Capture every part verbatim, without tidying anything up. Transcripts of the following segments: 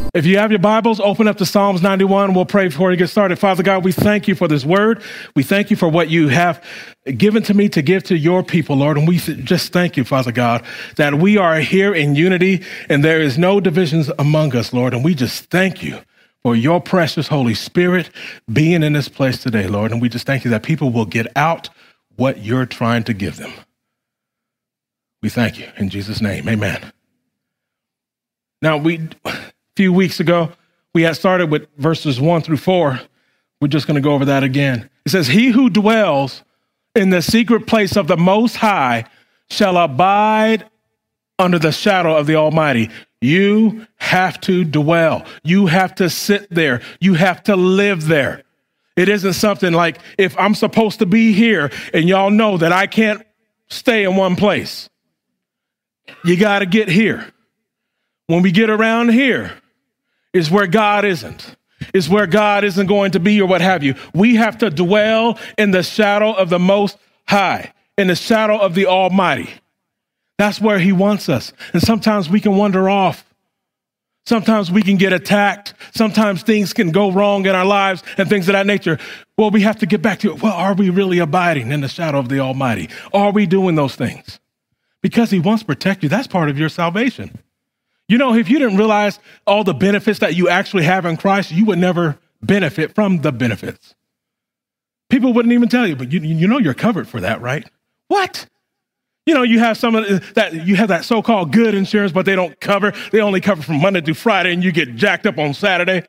If you have your Bibles, open up to Psalms ninety-one. We'll pray before we get started. Father God, we thank you for this word. We thank you for what you have given to me to give to your people, Lord. And we just thank you, Father God, that we are here in unity and there is no divisions among us, Lord. And we just thank you for your precious Holy Spirit being in this place today, Lord. And we just thank you that people will get out what you're trying to give them. We thank you in Jesus' name. Amen. Now, we... A few weeks ago, we had started with verses one through four. We're just going to go over that again. It says, he who dwells in the secret place of the Most High shall abide under the shadow of the Almighty. You have to dwell. You have to sit there. You have to live there. It isn't something like if I'm supposed to be here and y'all know that I can't stay in one place. You got to get here. When we get around here, is where God isn't, is where God isn't going to be or what have you. We have to dwell in the shadow of the Most High, in the shadow of the Almighty. That's where he wants us. And sometimes we can wander off. Sometimes we can get attacked. Sometimes things can go wrong in our lives and things of that nature. Well, we have to get back to it. Well, are we really abiding in the shadow of the Almighty? Are we doing those things? Because he wants to protect you. That's part of your salvation. You know, if you didn't realize all the benefits that you actually have in Christ, you would never benefit from the benefits. People wouldn't even tell you, but you, you know you're covered for that, right? What? You know, you have some of that, you have that so-called good insurance, but they don't cover. They only cover from Monday through Friday, and you get jacked up on Saturday.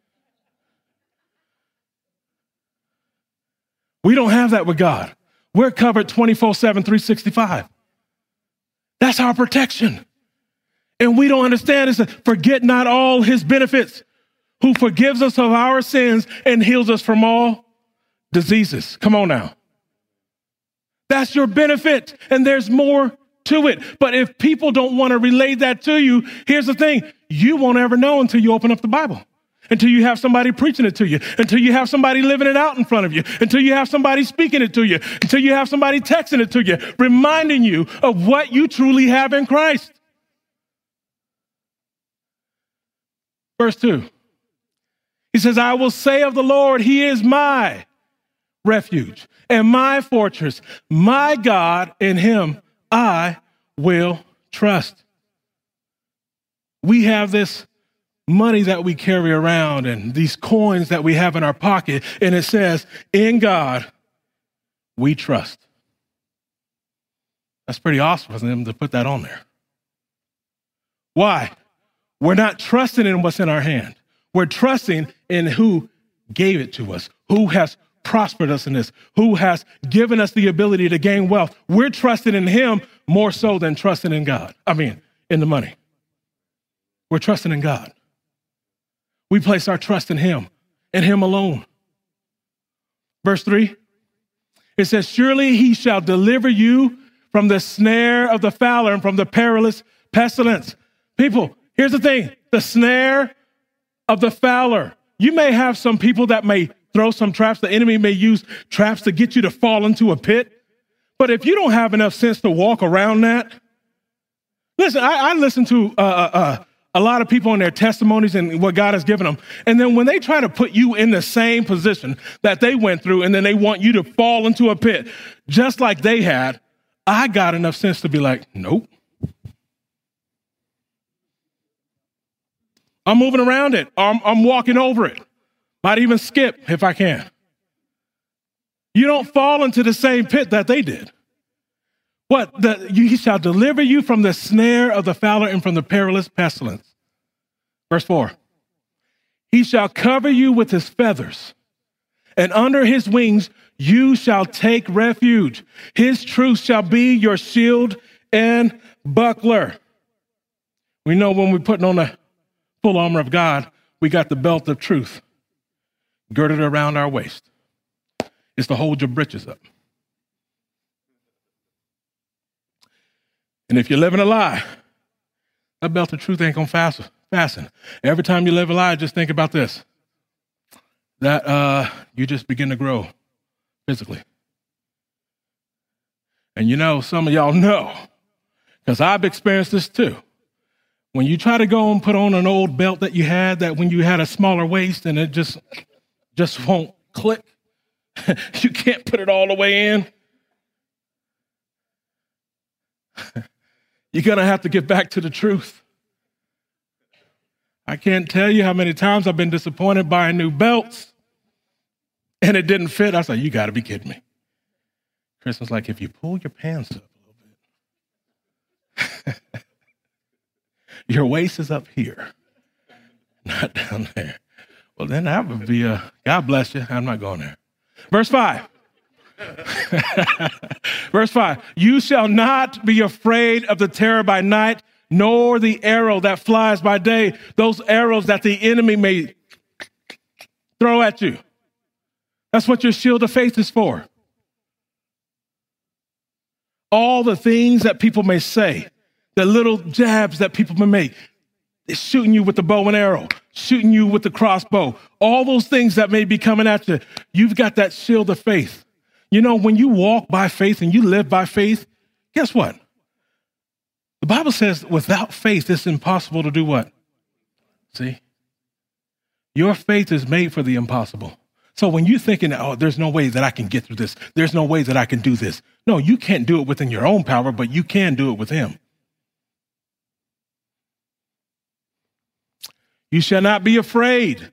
We don't have that with God. We're covered twenty-four seven, three sixty-five. That's our protection. And we don't understand this. Forget not all his benefits, who forgives us of our sins and heals us from all diseases. Come on now. That's your benefit. And there's more to it. But if people don't want to relay that to you, here's the thing. You won't ever know until you open up the Bible, until you have somebody preaching it to you, until you have somebody living it out in front of you, until you have somebody speaking it to you, until you have somebody texting it to you, reminding you of what you truly have in Christ. Verse two, he says, I will say of the Lord, he is my refuge and my fortress, my God, in him I will trust. We have this money that we carry around and these coins that we have in our pocket, and it says, in God we trust. That's pretty awesome for them to put that on there. Why? We're not trusting in what's in our hand. We're trusting in who gave it to us, who has prospered us in this, who has given us the ability to gain wealth. We're trusting in him more so than trusting in God. I mean, in the money. We're trusting in God. We place our trust in him and him alone. Verse three, it says, surely he shall deliver you from the snare of the fowler and from the perilous pestilence. People, here's the thing, the snare of the fowler. You may have some people that may throw some traps. The enemy may use traps to get you to fall into a pit. But if you don't have enough sense to walk around that, listen, I, I listen to uh, uh, a lot of people and their testimonies and what God has given them. And then when they try to put you in the same position that they went through, and then they want you to fall into a pit just like they had, I got enough sense to be like, nope. I'm moving around it. I'm, I'm walking over it. Might even skip if I can. You don't fall into the same pit that they did. What? The, he shall deliver you from the snare of the fowler and from the perilous pestilence. Verse four. He shall cover you with his feathers, and under his wings you shall take refuge. His truth shall be your shield and buckler. We know when we're putting on the full armor of God, we got the belt of truth girded around our waist. It's to hold your britches up. And if you're living a lie, that belt of truth ain't going to fasten. Every time you live a lie, just think about this. That uh, you just begin to grow physically. And you know, some of y'all know, because I've experienced this too. When you try to go and put on an old belt that you had, that when you had a smaller waist and it just, just won't click, you can't put it all the way in. You're going to have to get back to the truth. I can't tell you how many times I've been disappointed buying new belts and it didn't fit. I said, you got to be kidding me. Chris was like, if you pull your pants up a little bit, your waist is up here, not down there. Well, then that would be a, God bless you. I'm not going there. Verse five. Verse five. You shall not be afraid of the terror by night, nor the arrow that flies by day, those arrows that the enemy may throw at you. That's what your shield of faith is for. All the things that people may say, the little jabs that people may make, it's shooting you with the bow and arrow, shooting you with the crossbow, all those things that may be coming at you. You've got that shield of faith. You know, when you walk by faith and you live by faith, guess what? The Bible says without faith, it's impossible to do what? See? Your faith is made for the impossible. So when you're thinking, oh, there's no way that I can get through this, there's no way that I can do this. No, you can't do it within your own power, but you can do it with him. You shall not be afraid.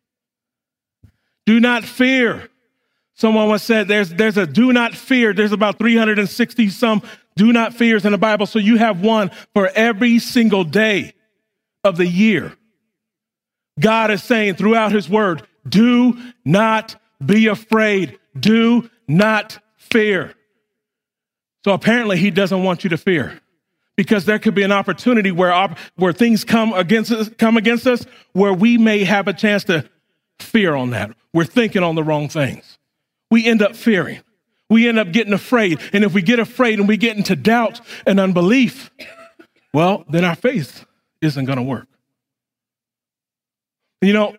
Do not fear. Someone once said there's, there's a do not fear. There's about three hundred sixty some do not fears in the Bible. So you have one for every single day of the year. God is saying throughout his word, do not be afraid. Do not fear. So apparently he doesn't want you to fear, because there could be an opportunity where, where things come against us, come against us, where we may have a chance to fear on that. We're thinking on the wrong things. We end up fearing. We end up getting afraid. And if we get afraid and we get into doubt and unbelief, well, then our faith isn't going to work. You know,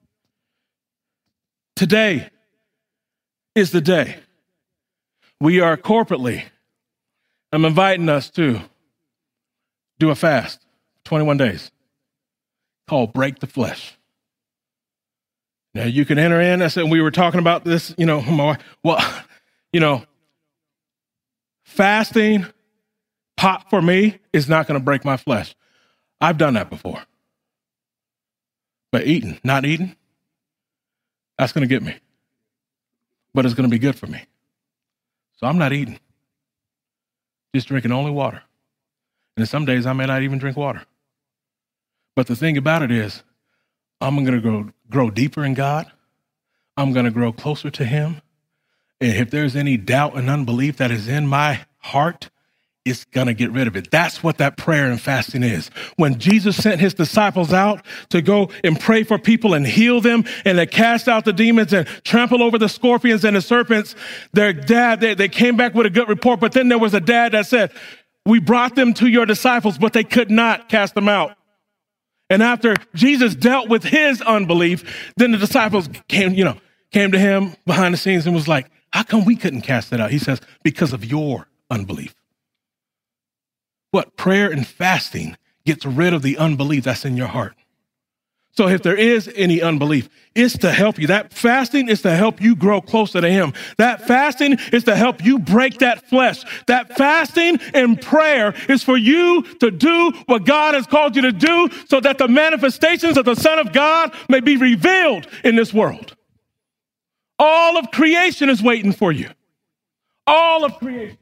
today is the day. We are corporately, I'm inviting us to do a fast, twenty-one days, called Break the Flesh. Now, you can enter in. I said, we were talking about this, you know, my, well, you know, fasting, pop for me is not going to break my flesh. I've done that before. But eating, not eating, that's going to get me. But it's going to be good for me. So I'm not eating, just drinking only water. And some days I may not even drink water. But the thing about it is, I'm going to grow, grow deeper in God. I'm going to grow closer to him. And if there's any doubt and unbelief that is in my heart, it's going to get rid of it. That's what that prayer and fasting is. When Jesus sent his disciples out to go and pray for people and heal them and to cast out the demons and trample over the scorpions and the serpents, their dad, they, they came back with a good report. But then there was a dad that said, we brought them to your disciples, but they could not cast them out. And after Jesus dealt with his unbelief, then the disciples came, you know, came to him behind the scenes and was like, how come we couldn't cast it out? He says, because of your unbelief. What? Prayer and fasting gets rid of the unbelief that's in your heart. So if there is any unbelief, it's to help you. That fasting is to help you grow closer to him. That fasting is to help you break that flesh. That fasting and prayer is for you to do what God has called you to do so that the manifestations of the Son of God may be revealed in this world. All of creation is waiting for you. All of creation.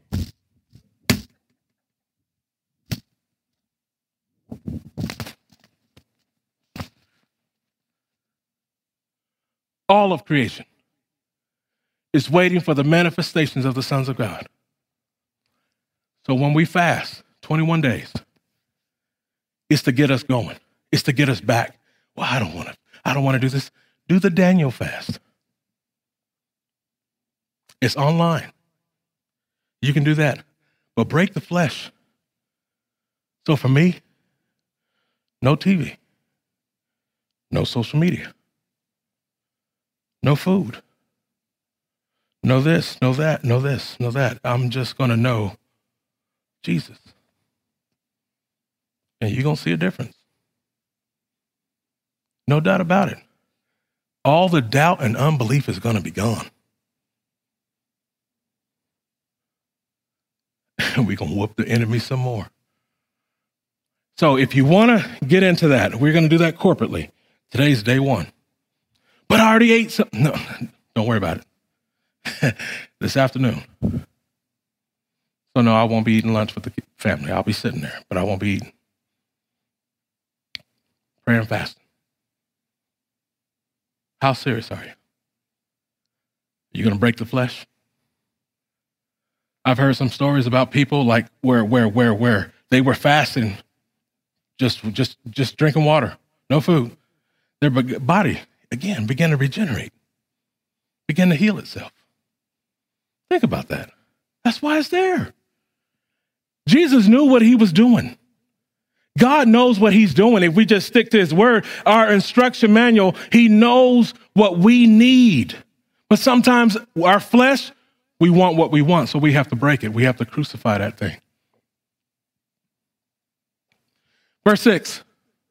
All of creation is waiting for the manifestations of the sons of God. So when we fast twenty-one days, it's to get us going. It's to get us back. Well, I don't want to, I don't want to do this. Do the Daniel fast. It's online. You can do that. But break the flesh. So for me, no T V, no social media, no food, no this, no that, no this, no that. I'm just going to know Jesus. and you're going to see a difference. No doubt about it. All the doubt and unbelief is going to be gone. And we're going to whoop the enemy some more. So if you want to get into that, we're going to do that corporately. Today's day one. But I already ate something. No, don't worry about it. This afternoon. So no, I won't be eating lunch with the family. I'll be sitting there, but I won't be eating. Prayer and fasting. How serious are you? Are you going to break the flesh? I've heard some stories about people like where, where, where, where they were fasting, just, just, just drinking water, no food. Their body, again, began to regenerate, began to heal itself. Think about that. That's why it's there. Jesus knew what he was doing. God knows what he's doing. If we just stick to his word, our instruction manual, he knows what we need. But sometimes our flesh, we want what we want, so we have to break it. We have to crucify that thing. Verse six.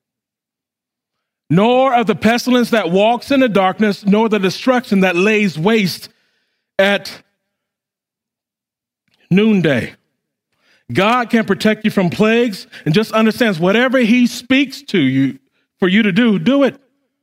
Nor of the pestilence that walks in the darkness, nor the destruction that lays waste at noonday. God can protect you from plagues, and just understands whatever he speaks to you for you to do, do it.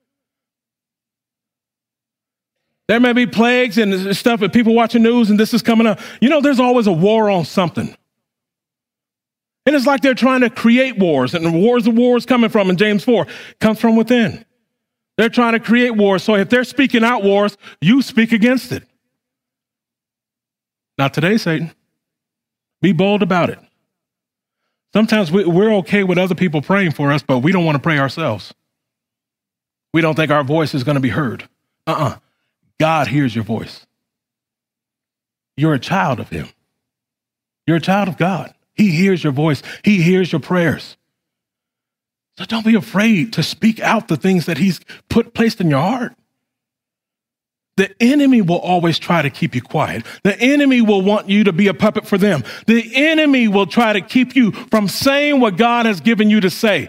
There may be plagues and stuff, and people watching news, and this is coming up. You know, there's always a war on something. And it's like they're trying to create wars, and the wars the wars coming from in James four comes from within. They're trying to create wars. So if they're speaking out wars, you speak against it. Not today, Satan. Be bold about it. Sometimes we, we're okay with other people praying for us, but we don't want to pray ourselves. We don't think our voice is going to be heard. Uh-uh. God hears your voice. You're a child of him. You're a child of God. He hears your voice. He hears your prayers. So don't be afraid to speak out the things that he's put placed in your heart. The enemy will always try to keep you quiet. The enemy will want you to be a puppet for them. The enemy will try to keep you from saying what God has given you to say.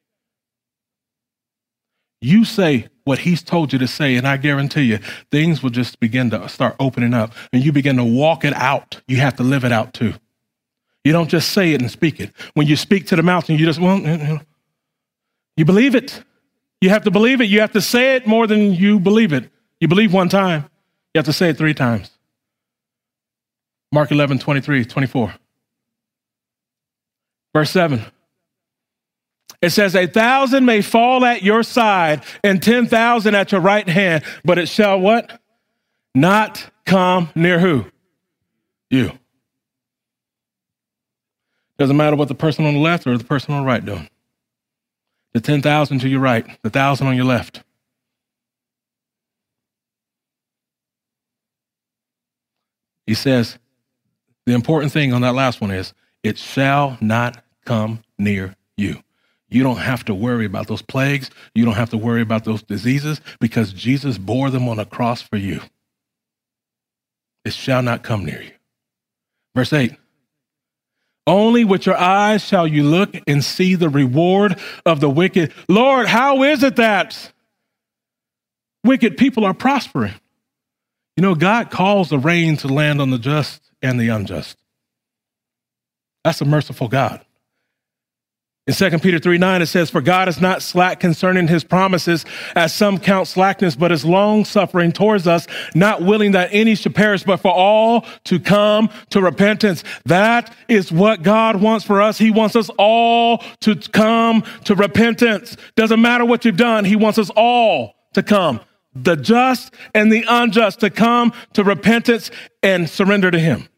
You say what he's told you to say, and I guarantee you, things will just begin to start opening up, and you begin to walk it out. You have to live it out too. You don't just say it and speak it. When you speak to the mountain, you just, well, you know, you believe it. You have to believe it. You have to say it more than you believe it. You believe one time, you have to say it three times. Mark eleven, twenty-three, twenty-four. Verse seven. It says, a thousand may fall at your side and ten thousand at your right hand, but it shall what? Not come near who? You. Doesn't matter what the person on the left or the person on the right doing. The ten thousand to your right, the one thousand on your left. He says, the important thing on that last one is, it shall not come near you. You don't have to worry about those plagues. You don't have to worry about those diseases because Jesus bore them on a cross for you. It shall not come near you. Verse eight. Only with your eyes shall you look and see the reward of the wicked. Lord, how is it that wicked people are prospering? You know, God calls the rain to land on the just and the unjust. That's a merciful God. In Second Peter three nine, it says, for God is not slack concerning his promises, as some count slackness, but is long-suffering towards us, not willing that any should perish, but for all to come to repentance. That is what God wants for us. He wants us all to come to repentance. Doesn't matter what you've done. He wants us all to come. The just and the unjust to come to repentance and surrender to him.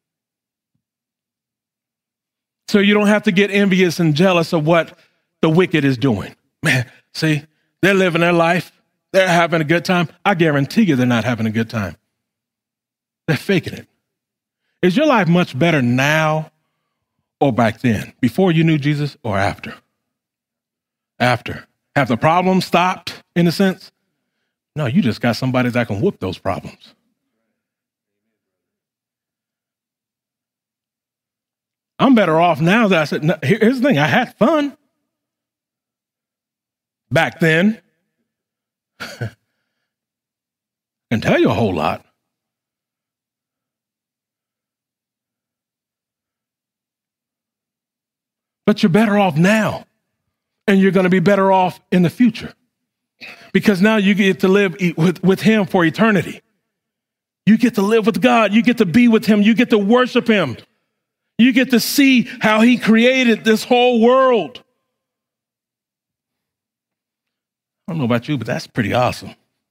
So you don't have to get envious and jealous of what the wicked is doing. Man, see, they're living their life. They're having a good time. I guarantee you they're not having a good time. They're faking it. Is your life much better now or back then? Before you knew Jesus or after? After. Have the problems stopped in a sense? No, you just got somebody that can whoop those problems. I'm better off now that I said, no, here's the thing, I had fun. back then. Can tell you a whole lot. But you're better off now, and you're going to be better off in the future, because now you get to live with, with him for eternity. You get to live with God. You get to be with him. You get to worship him. You get to see how he created this whole world. I don't know about you, but that's pretty awesome.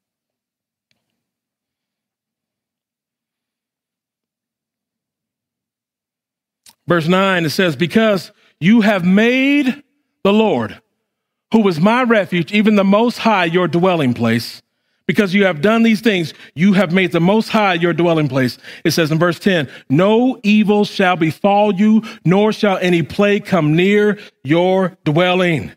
Verse nine, it says, because you have made the Lord, who is my refuge, even the Most High, your dwelling place. Because you have done these things, you have made the Most High your dwelling place. It says in verse ten, no evil shall befall you, nor shall any plague come near your dwelling.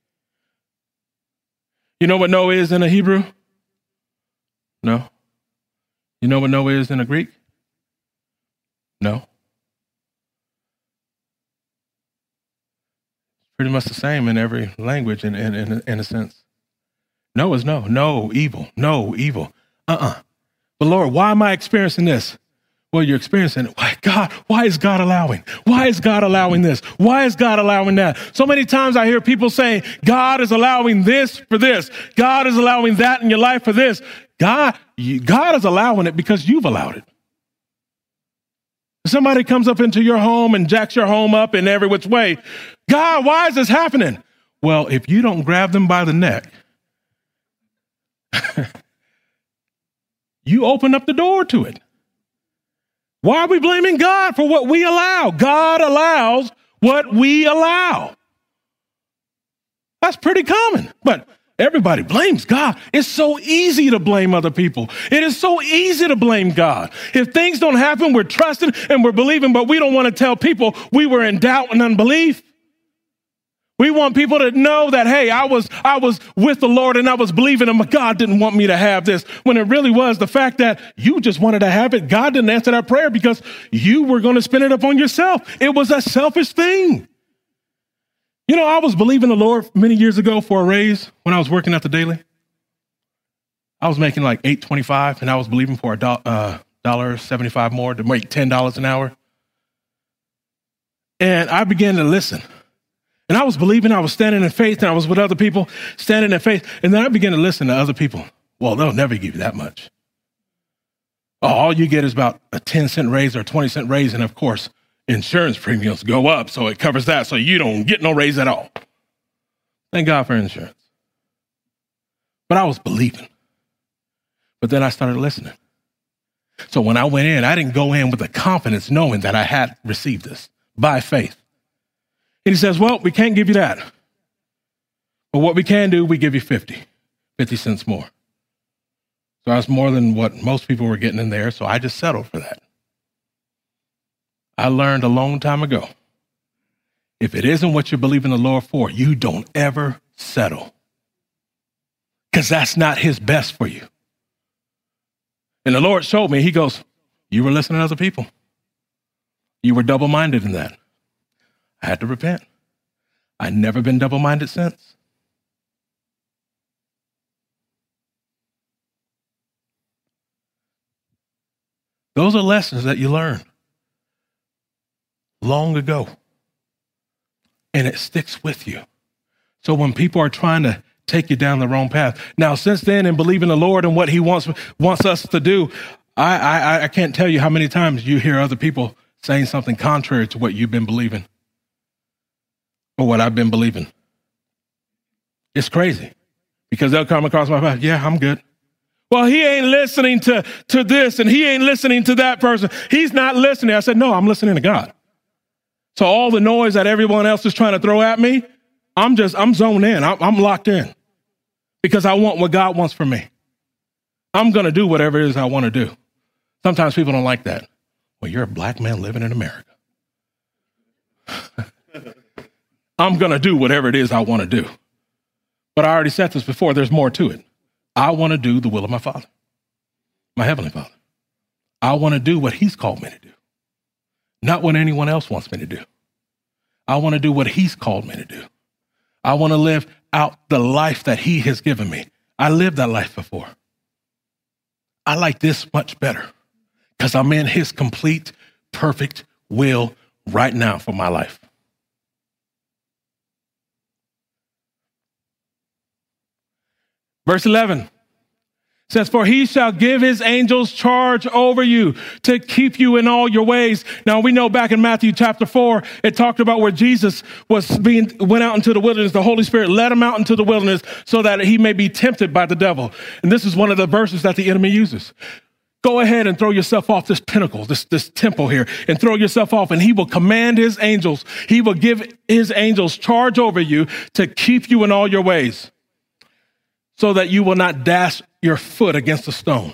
You know what no is in a Hebrew? No. You know what no is in a Greek? No. Pretty much the same in every language in, in, in, in a sense. No is no. No evil. No evil. Uh-uh. But Lord, why am I experiencing this? Well, you're experiencing it. Why, God, why is God allowing? Why is God allowing this? Why is God allowing that? So many times I hear people saying, God is allowing this for this. God is allowing that in your life for this. God, you, God is allowing it because you've allowed it. If somebody comes up into your home and jacks your home up in every which way, God, why is this happening? Well, if you don't grab them by the neck, you open up the door to it. Why are we blaming God for what we allow? God allows what we allow. That's pretty common, but everybody blames God. It's so easy to blame other people. It is so easy to blame God. If things don't happen, we're trusting and we're believing, but we don't want to tell people we were in doubt and unbelief. We want people to know that, hey, I was I was with the Lord and I was believing him, but God didn't want me to have this. When it really was the fact that you just wanted to have it. God didn't answer that prayer because you were going to spin it up on yourself. It was a selfish thing. You know, I was believing the Lord many years ago for a raise when I was working at the Daily. I was making like eight twenty-five, and I was believing for a do- uh, dollar seventy-five more to make ten dollars an hour. And I began to listen. And I was believing, I was standing in faith, and I was with other people standing in faith. And then I began to listen to other people. Well, they'll never give you that much. Oh, all you get is about a ten cent raise or a twenty cent raise. And of course, insurance premiums go up, so it covers that. So you don't get no raise at all. Thank God for insurance. But I was believing. But then I started listening. So when I went in, I didn't go in with the confidence knowing that I had received this by faith. And he says, well, we can't give you that. But what we can do, we give you fifty, fifty cents more. So that's more than what most people were getting in there. So I just settled for that. I learned a long time ago, if it isn't what you're believing the Lord for, you don't ever settle. Because that's not his best for you. And the Lord showed me, he goes, you were listening to other people. You were double-minded in that. I had to repent. I've never been double-minded since. Those are lessons that you learn long ago. And it sticks with you. So when people are trying to take you down the wrong path. Now, since then, in believing the Lord and what he wants, wants us to do, I, I, I can't tell you how many times you hear other people saying something contrary to what you've been believing. Or what I've been believing. It's crazy because they'll come across my path. Yeah, I'm good. Well, he ain't listening to, to this and he ain't listening to that person. He's not listening. I said, no, I'm listening to God. So all the noise that everyone else is trying to throw at me, I'm just, I'm zoned in. I'm, I'm locked in because I want what God wants from me. I'm going to do whatever it is I want to do. Sometimes people don't like that. Well, you're a black man living in America. I'm going to do whatever it is I want to do. But I already said this before, there's more to it. I want to do the will of my Father, my Heavenly Father. I want to do what he's called me to do, not what anyone else wants me to do. I want to do what he's called me to do. I want to live out the life that he has given me. I lived that life before. I like this much better because I'm in his complete, perfect will right now for my life. Verse eleven says, for he shall give his angels charge over you to keep you in all your ways. Now we know back in Matthew chapter four, it talked about where Jesus was being, went out into the wilderness. The Holy Spirit led him out into the wilderness so that he may be tempted by the devil. And this is one of the verses that the enemy uses. Go ahead and throw yourself off this pinnacle, this, this temple here, and throw yourself off, and he will command his angels. He will give his angels charge over you to keep you in all your ways so that you will not dash your foot against a stone.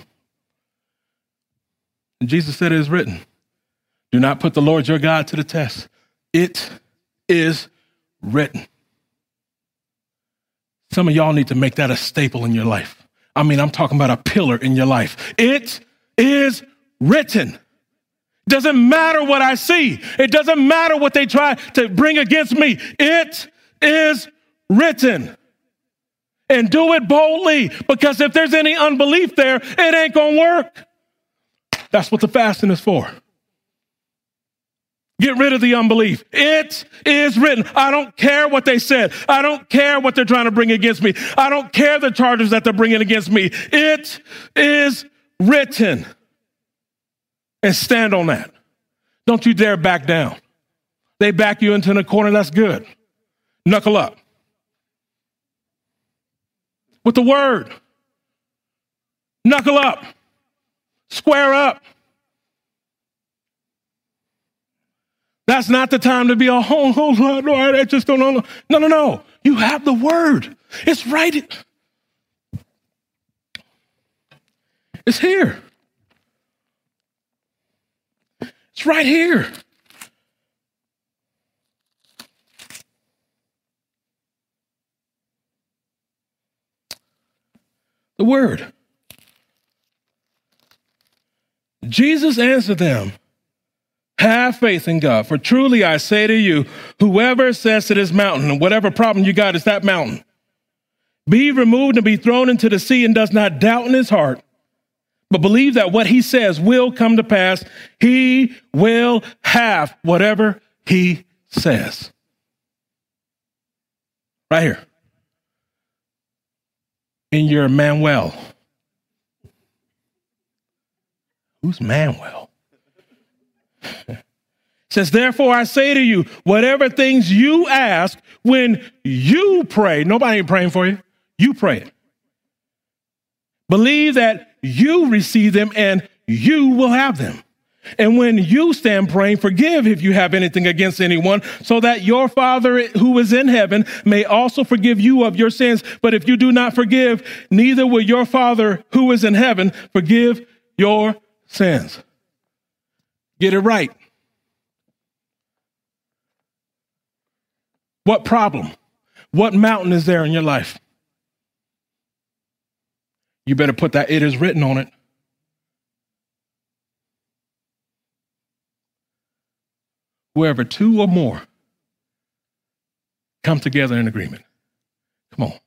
And Jesus said, it is written, do not put the Lord your God to the test. It is written. Some of y'all need to make that a staple in your life. I mean, I'm talking about a pillar in your life. It is written. Doesn't matter what I see. It doesn't matter what they try to bring against me. It is written. And do it boldly, because if there's any unbelief there, it ain't gonna work. That's what the fasting is for. Get rid of the unbelief. It is written. I don't care what they said. I don't care what they're trying to bring against me. I don't care the charges that they're bringing against me. It is written. And stand on that. Don't you dare back down. They back you into the corner, that's good. Knuckle up. With the word. Knuckle up. Square up. That's not the time to be a oh, oh Lord, Lord, I just don't know. No, no, no. You have the word. It's right. It's here. It's right here. The word. Jesus answered them, have faith in God, for truly I say to you, whoever says to this mountain, and whatever problem you got is that mountain, be removed and be thrown into the sea, and does not doubt in his heart, but believe that what he says will come to pass, he will have whatever he says. Right here. In your Manuel. Who's Manuel? Says, therefore I say to you, whatever things you ask when you pray, nobody ain't praying for you, you pray it. Believe that you receive them and you will have them. And when you stand praying, forgive if you have anything against anyone, so that your Father who is in heaven may also forgive you of your sins. But if you do not forgive, neither will your Father who is in heaven forgive your sins. Get it right. What problem? What mountain is there in your life? You better put that it is written on it. Wherever two or more come together in agreement. Come on.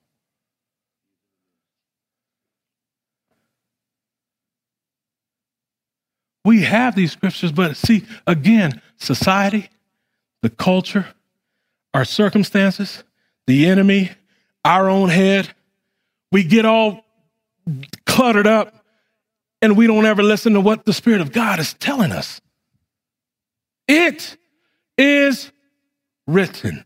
We have these scriptures, but see, again, society, the culture, our circumstances, the enemy, our own head, we get all cluttered up and we don't ever listen to what the Spirit of God is telling us. It is written.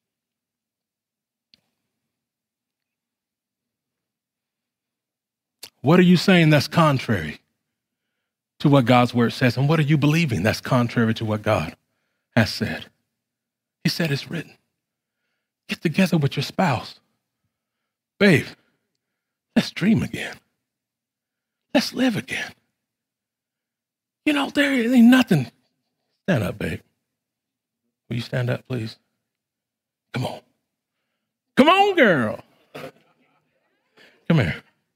What are you saying that's contrary to what God's word says? And what are you believing that's contrary to what God has said? He said it's written. Get together with your spouse. Babe, let's dream again. Let's live again. You know, there ain't nothing. Stand up, babe. Will you stand up, please? Come on. Come on, girl. Come here.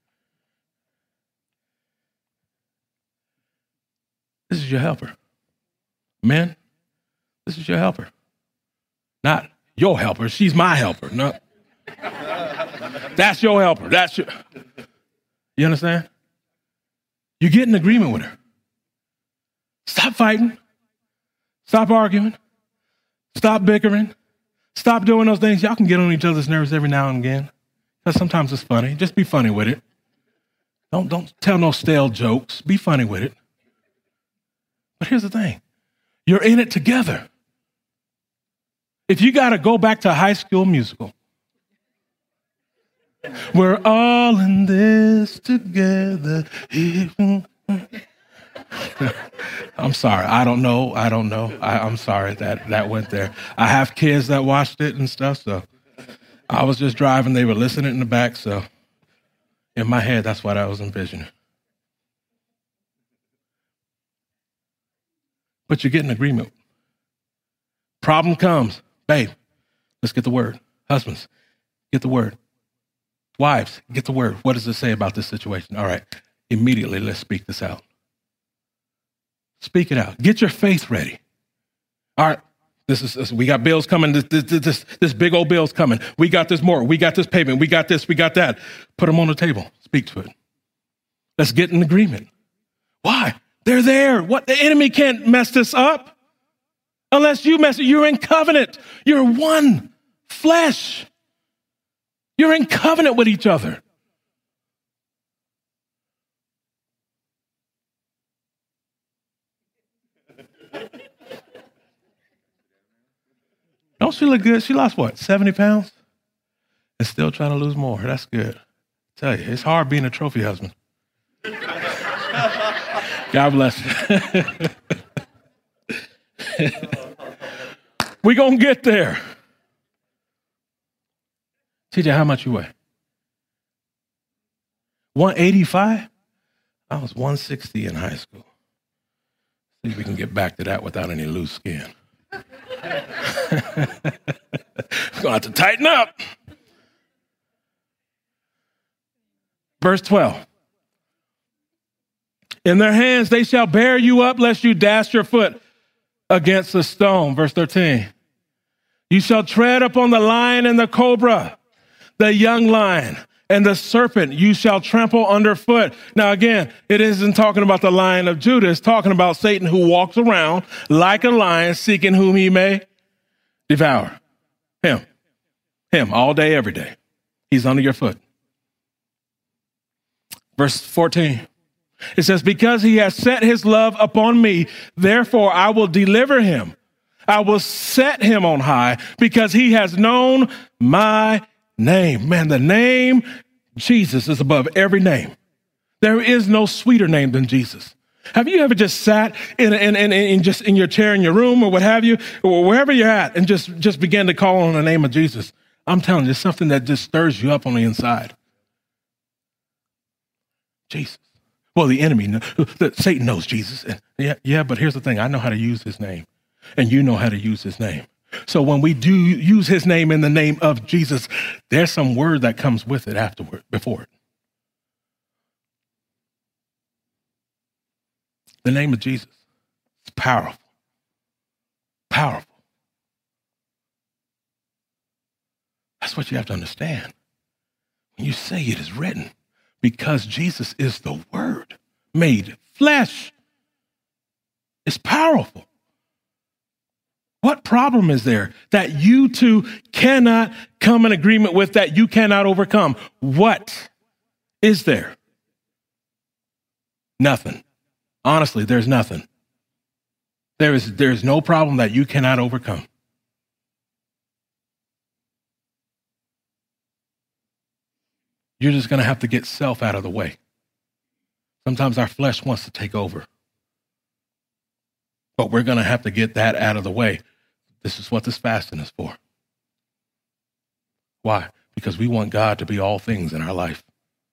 This is your helper. Men, this is your helper. Not your helper. She's my helper. No, That's your helper. That's your, you understand? You get in agreement with her. Stop fighting. Stop arguing. Stop bickering. Stop doing those things. Y'all can get on each other's nerves every now and again. Because sometimes it's funny. Just be funny with it. Don't, don't tell no stale jokes. Be funny with it. But here's the thing. You're in it together. If you got to go back to High School Musical, we're all in this together. I'm sorry. I don't know. I don't know. I, I'm sorry that that went there. I have kids that watched it and stuff, so I was just driving. They were listening in the back, so in my head, that's what I was envisioning. But you get an agreement. Problem comes. Babe, let's get the word. Husbands, get the word. Wives, get the word. What does it say about this situation? All right, immediately let's speak this out. Speak it out. Get your faith ready. All right, this is this, we got bills coming. This, this, this, this big old bill's coming. We got this more. We got this payment. We got this. We got that. Put them on the table. Speak to it. Let's get an agreement. Why? They're there. What? The enemy can't mess this up unless you mess it. You're in covenant. You're one flesh. You're in covenant with each other. Don't she look good? She lost what, seventy pounds? And still trying to lose more. That's good. I tell you, it's hard being a trophy husband. God bless you. We're going to get there. T J, how much you weigh? one eighty-five? I was one sixty in high school. See if we can get back to that without any loose skin. We're going to have to tighten up. Verse twelve. In their hands they shall bear you up, lest you dash your foot against a stone. Verse thirteen. You shall tread upon the lion and the cobra, the young lion, and the serpent you shall trample underfoot. Now, again, it isn't talking about the Lion of Judah. It's talking about Satan who walks around like a lion seeking whom he may devour. Him. Him all day, every day. He's under your foot. Verse fourteen. It says, because he has set his love upon me, therefore I will deliver him. I will set him on high because he has known my name. Man, the name Jesus is above every name. There is no sweeter name than Jesus. Have you ever just sat in, in, in, in just in your chair in your room or what have you, or wherever you're at, and just, just began to call on the name of Jesus? I'm telling you, it's something that just stirs you up on the inside. Jesus. Well, the enemy, Satan knows Jesus. And yeah, yeah, but here's the thing. I know how to use his name, and you know how to use his name. So when we do use his name in the name of Jesus, there's some word that comes with it afterward, before it. The name of Jesus is powerful. Powerful. That's what you have to understand. When you say it is written, because Jesus is the word made flesh. It's powerful. What problem is there that you two cannot come in agreement with, that you cannot overcome? What is there? Nothing. Honestly, there's nothing. There is, there is no problem that you cannot overcome. You're just going to have to get self out of the way. Sometimes our flesh wants to take over. But we're going to have to get that out of the way. This is what this fasting is for. Why? Because we want God to be all things in our life.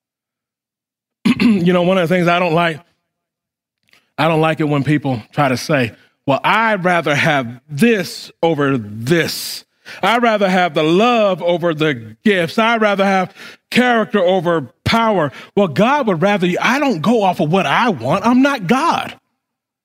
You know, one of the things I don't like, I don't like it when people try to say, well, I'd rather have this over this. I'd rather have the love over the gifts. I'd rather have character over power. Well, God would rather you. I don't go off of what I want. I'm not God.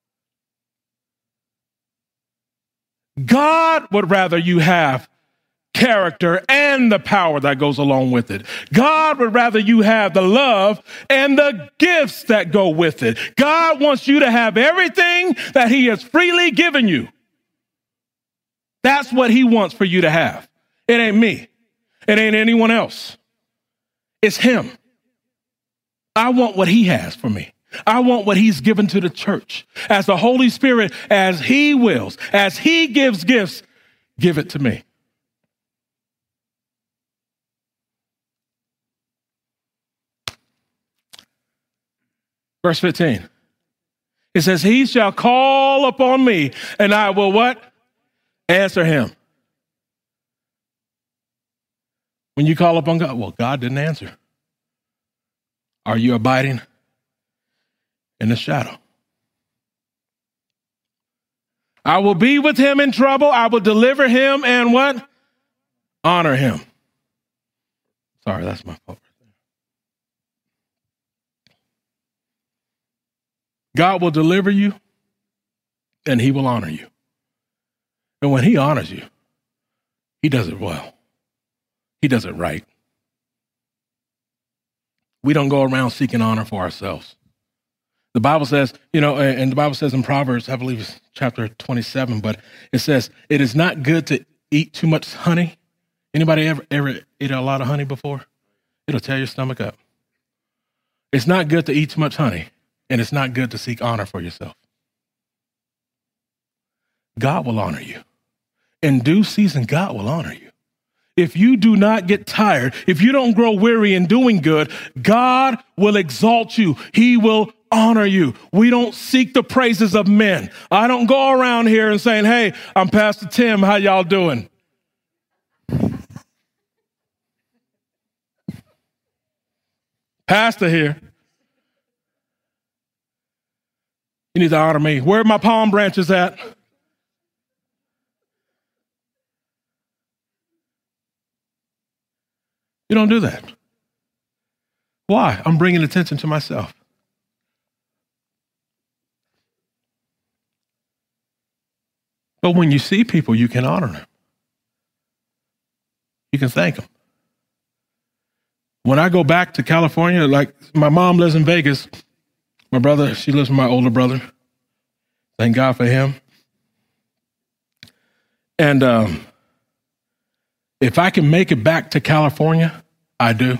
God would rather you have character and the power that goes along with it. God would rather you have the love and the gifts that go with it. God wants you to have everything that he has freely given you. That's what he wants for you to have. It ain't me. It ain't anyone else. It's him. I want what he has for me. I want what he's given to the church. As the Holy Spirit, as he wills, as he gives gifts, give it to me. Verse fifteen. It says, he shall call upon me, and I will what? Answer him. When you call upon God, well, God didn't answer. Are you abiding in the shadow? I will be with him in trouble. I will deliver him and what? Honor him. Sorry, that's my fault. God will deliver you and he will honor you. And when he honors you, he does it well. He does it right. We don't go around seeking honor for ourselves. The Bible says, you know, and the Bible says in Proverbs, I believe it's chapter twenty-seven, but it says, it is not good to eat too much honey. Anybody ever, ever eat a lot of honey before? It'll tear your stomach up. It's not good to eat too much honey, and it's not good to seek honor for yourself. God will honor you. In due season, God will honor you. If you do not get tired, if you don't grow weary in doing good, God will exalt you. He will honor you. We don't seek the praises of men. I don't go around here and saying, hey, I'm Pastor Tim. How y'all doing? Pastor here. You need to honor me. Where are my palm branches at? You don't do that. Why? I'm bringing attention to myself. But when you see people, you can honor them. You can thank them. When I go back to California, like my mom lives in Vegas. My brother, she lives with my older brother. Thank God for him. And um, if I can make it back to California, I do.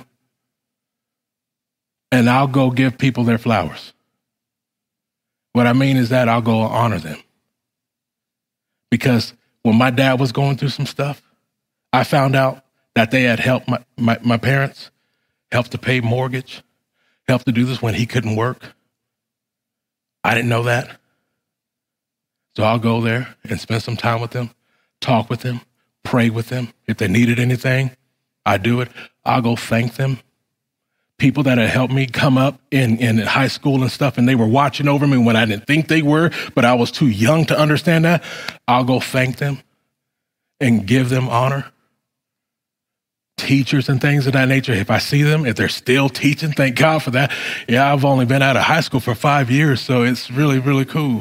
And I'll go give people their flowers. What I mean is that I'll go honor them. Because when my dad was going through some stuff, I found out that they had helped my, my, my parents, helped to pay mortgage, helped to do this when he couldn't work. I didn't know that. So I'll go there and spend some time with them, talk with them, pray with them. If they needed anything, I do it. I'll go thank them. People that had helped me come up in, in high school and stuff, and they were watching over me when I didn't think they were, but I was too young to understand that. I'll go thank them and give them honor. Teachers and things of that nature, if I see them, if they're still teaching, thank God for that. Yeah, I've only been out of high school for five years, so it's really, really cool.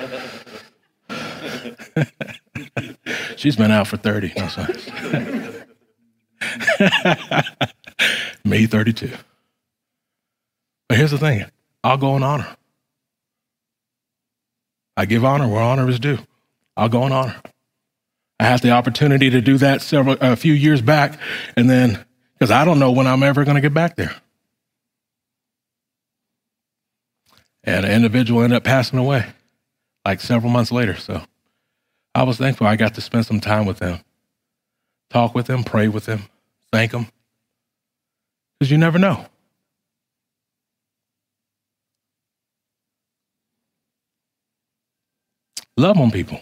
She's been out for thirty. No, sorry. Me, thirty-two. But here's the thing. I'll go and honor. I give honor where honor is due. I'll go and honor. I had the opportunity to do that several, a few years back, and then, because I don't know when I'm ever going to get back there. And an individual ended up passing away, like several months later. So I was thankful I got to spend some time with them, talk with them, pray with them, thank them, because you never know. Love on people.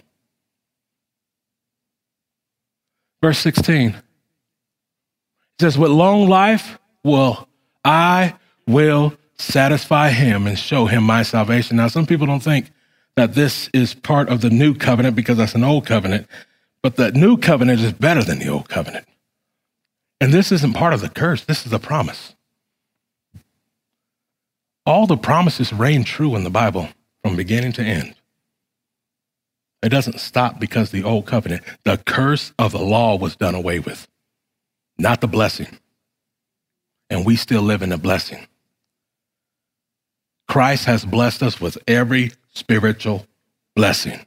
Verse sixteen, it says, with long life will I will satisfy him and show him my salvation. Now, some people don't think that this is part of the new covenant because that's an old covenant, but the new covenant is better than the old covenant. And this isn't part of the curse. This is a promise. All the promises reign true in the Bible from beginning to end. It doesn't stop because the old covenant, the curse of the law was done away with, not the blessing. And we still live in the blessing. Christ has blessed us with every spiritual blessing.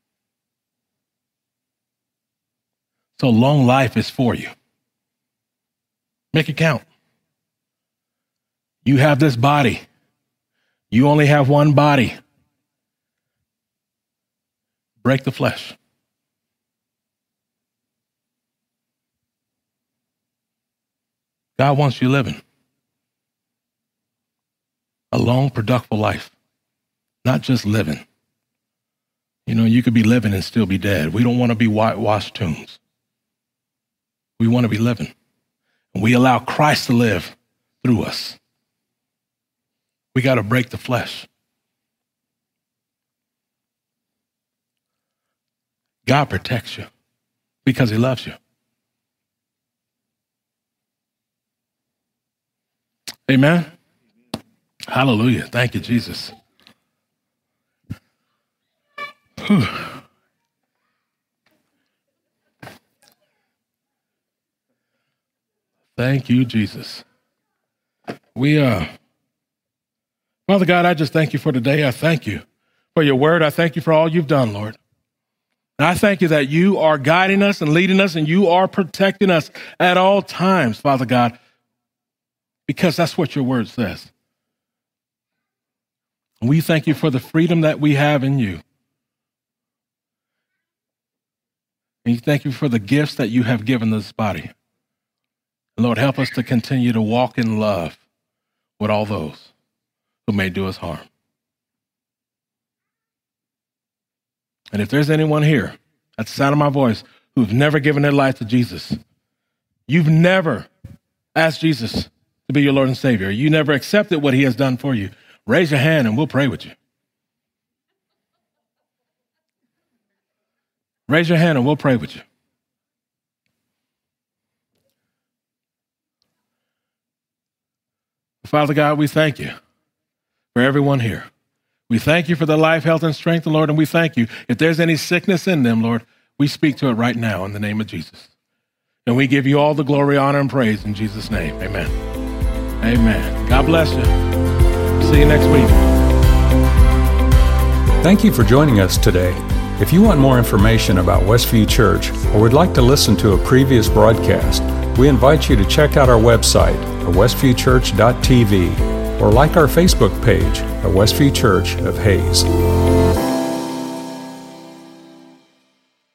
So long life is for you. Make it count. You have this body. You only have one body. Break the flesh. God wants you living a long, productive life, not just living. You know, you could be living and still be dead. We don't want to be whitewashed tombs. We want to be living. And we allow Christ to live through us. We got to break the flesh. God protects you because he loves you. Amen. Hallelujah. Thank you, Jesus. Whew. Thank you, Jesus. We, uh, Father God, I just thank you for today. I thank you for your word. I thank you for all you've done, Lord. And I thank you that you are guiding us and leading us and you are protecting us at all times, Father God, because that's what your word says. And we thank you for the freedom that we have in you. And you thank you for the gifts that you have given this body. And Lord, help us to continue to walk in love with all those who may do us harm. And if there's anyone here at the sound of my voice who've never given their life to Jesus, you've never asked Jesus to be your Lord and Savior, you never accepted what he has done for you, raise your hand and we'll pray with you. Raise your hand and we'll pray with you. Father God, we thank you for everyone here. We thank you for the life, health, and strength, Lord, and we thank you. If there's any sickness in them, Lord, we speak to it right now in the name of Jesus. And we give you all the glory, honor, and praise in Jesus' name. Amen. Amen. God bless you. See you next week. Thank you for joining us today. If you want more information about Westview Church or would like to listen to a previous broadcast, we invite you to check out our website at westview church dot t v or like our Facebook page at Westview Church of Hayes.